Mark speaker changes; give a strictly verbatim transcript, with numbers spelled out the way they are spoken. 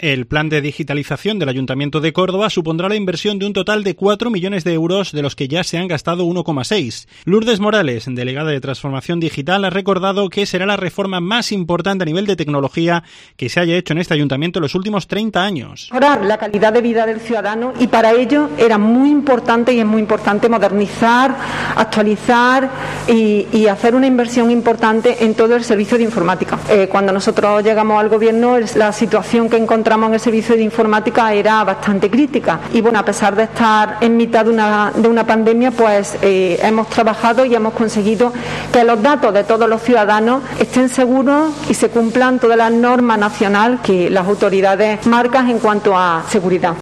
Speaker 1: El plan de digitalización del Ayuntamiento de Córdoba supondrá la inversión de un total de cuatro millones de euros, de los que ya se han gastado uno coma seis. Lourdes Morales, delegada de Transformación Digital, ha recordado que será la reforma más importante a nivel de tecnología que se haya hecho en este ayuntamiento en los últimos treinta años.
Speaker 2: Mejorar la calidad de vida del ciudadano, y para ello era muy importante y es muy importante modernizar, actualizar y, y hacer una inversión importante en todo el servicio de informática. Eh, cuando nosotros llegamos al gobierno, la situación que encontramos en el servicio de informática era bastante crítica y bueno, a pesar de estar en mitad de una, de una pandemia, pues eh, hemos trabajado y hemos conseguido que los datos de todos los ciudadanos estén seguros y se cumplan todas las normas nacionales que las autoridades marcan en cuanto a seguridad.